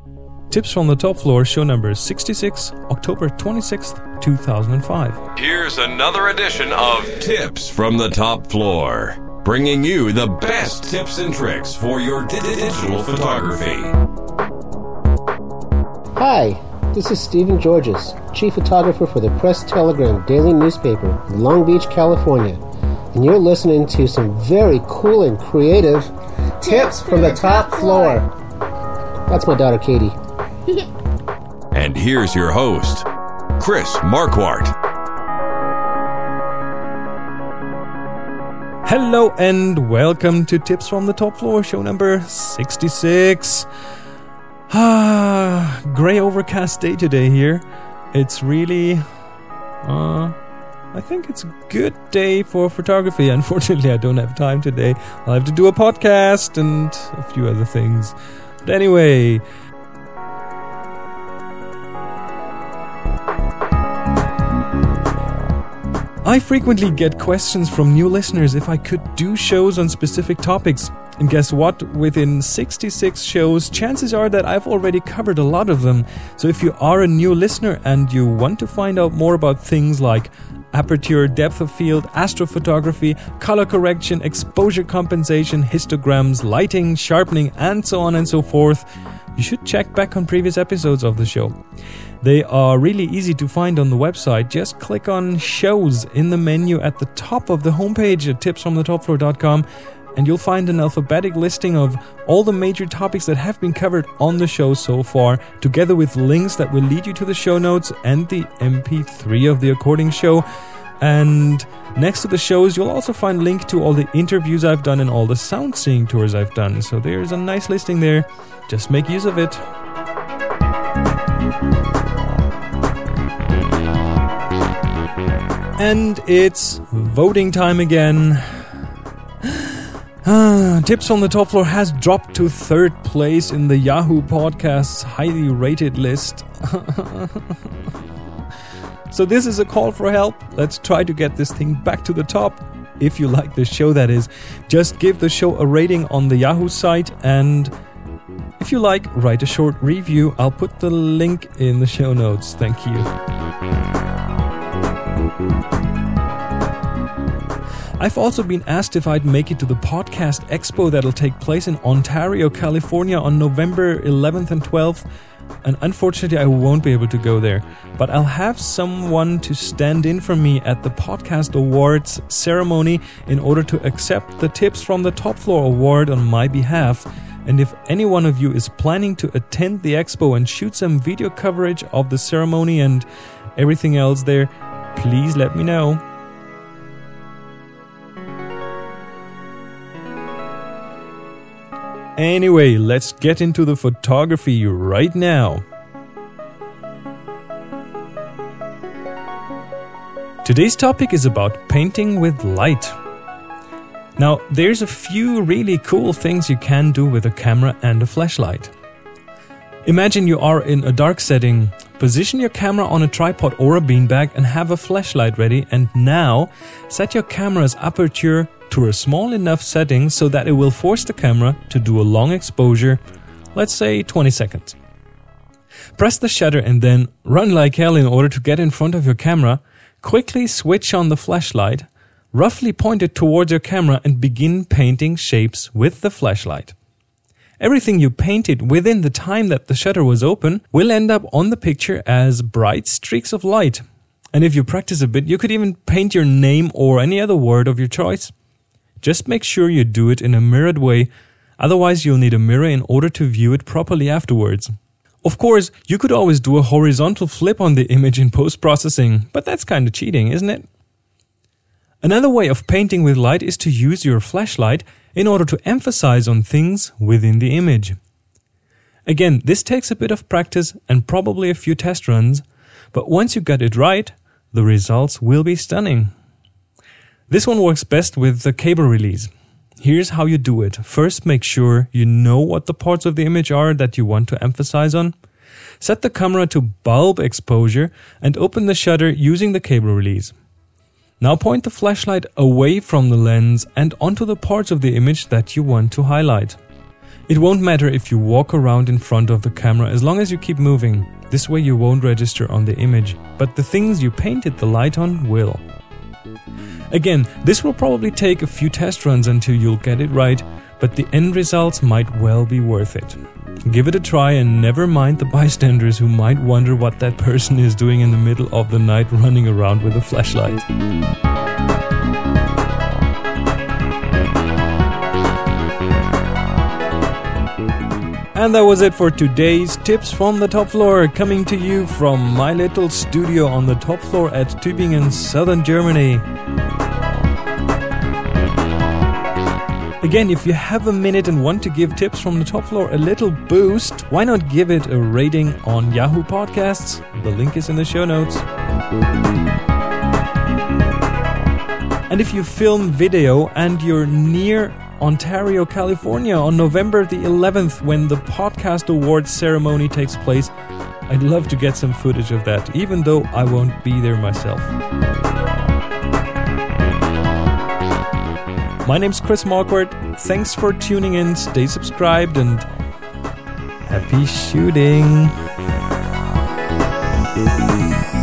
Tips from the Top Floor, show number 66, October 26th, 2005. Here's another edition of Tips from the Top Floor, bringing you the best tips and tricks for your digital photography. Hi, this is Stephen Georges, Chief Photographer for the Press-Telegram daily newspaper in Long Beach, California, and you're listening to some very cool and creative Tips from the Top Floor. That's my daughter, Katie. And here's your host, Chris Marquardt. Hello and welcome to Tips from the Top Floor, show number 66. Gray overcast day today here. It's really, I think it's a good day for photography. Unfortunately, I don't have time today. I'll have to do a podcast and a few other things. But anyway, I frequently get questions from new listeners if I could do shows on specific topics. And guess what? Within 66 shows, chances are that I've already covered a lot of them. So if you are a new listener and you want to find out more about things like aperture, depth of field, astrophotography, color correction, exposure compensation, histograms, lighting, sharpening, and so on and so forth, you should check back on previous episodes of the show. They are really easy to find on the website. Just click on shows in the menu at the top of the homepage at tipsfromthetopfloor.com and you'll find an alphabetic listing of all the major topics that have been covered on the show so far, together with links that will lead you to the show notes and the MP3 of the recording show. And next to the shows, you'll also find a link to all the interviews I've done and all the sound seeing tours I've done. So there's a nice listing there. Just make use of it. And it's voting time again. Tips from the Top Floor has dropped to 3rd place in the Yahoo Podcasts highly rated list. So this is a call for help. Let's try to get this thing back to the top. If you like the show, that is. Just give the show a rating on the Yahoo site, and if you like, write a short review. I'll put the link in the show notes. Thank you. I've also been asked if I'd make it to the Podcast Expo that'll take place in Ontario, California on November 11th and 12th. And unfortunately, I won't be able to go there. But I'll have someone to stand in for me at the Podcast Awards ceremony in order to accept the Tips from the Top Floor award on my behalf. And if any one of you is planning to attend the expo and shoot some video coverage of the ceremony and everything else there, please let me know. Anyway, let's get into the photography right now. Today's topic is about painting with light. Now, there's a few really cool things you can do with a camera and a flashlight. Imagine you are in a dark setting, position your camera on a tripod or a beanbag and have a flashlight ready, and now set your camera's aperture to a small enough setting so that it will force the camera to do a long exposure, let's say 20 seconds. Press the shutter and then run like hell in order to get in front of your camera. Quickly switch on the flashlight, roughly point it towards your camera and begin painting shapes with the flashlight. Everything you painted within the time that the shutter was open will end up on the picture as bright streaks of light. And if you practice a bit, you could even paint your name or any other word of your choice. Just make sure you do it in a mirrored way, otherwise you'll need a mirror in order to view it properly afterwards. Of course, you could always do a horizontal flip on the image in post-processing, but that's kind of cheating, isn't it? Another way of painting with light is to use your flashlight in order to emphasize on things within the image. Again, this takes a bit of practice and probably a few test runs, but once you get it right, the results will be stunning. This one works best with the cable release. Here's how you do it. First, make sure you know what the parts of the image are that you want to emphasize on. Set the camera to bulb exposure and open the shutter using the cable release. Now point the flashlight away from the lens and onto the parts of the image that you want to highlight. It won't matter if you walk around in front of the camera as long as you keep moving. This way you won't register on the image, but the things you painted the light on will. Again, this will probably take a few test runs until you'll get it right, but the end results might well be worth it. Give it a try and never mind the bystanders who might wonder what that person is doing in the middle of the night running around with a flashlight. And that was it for today's Tips from the Top Floor, coming to you from my little studio on the top floor at Tübingen, southern Germany. Again, if you have a minute and want to give Tips from the Top Floor a little boost, why not give it a rating on Yahoo Podcasts? The link is in the show notes. And if you film video and you're near Ontario, California on November the 11th when the Podcast Awards ceremony takes place, I'd love to get some footage of that, even though I won't be there myself. My name's Chris Marquardt. Thanks for tuning in. Stay subscribed and happy shooting.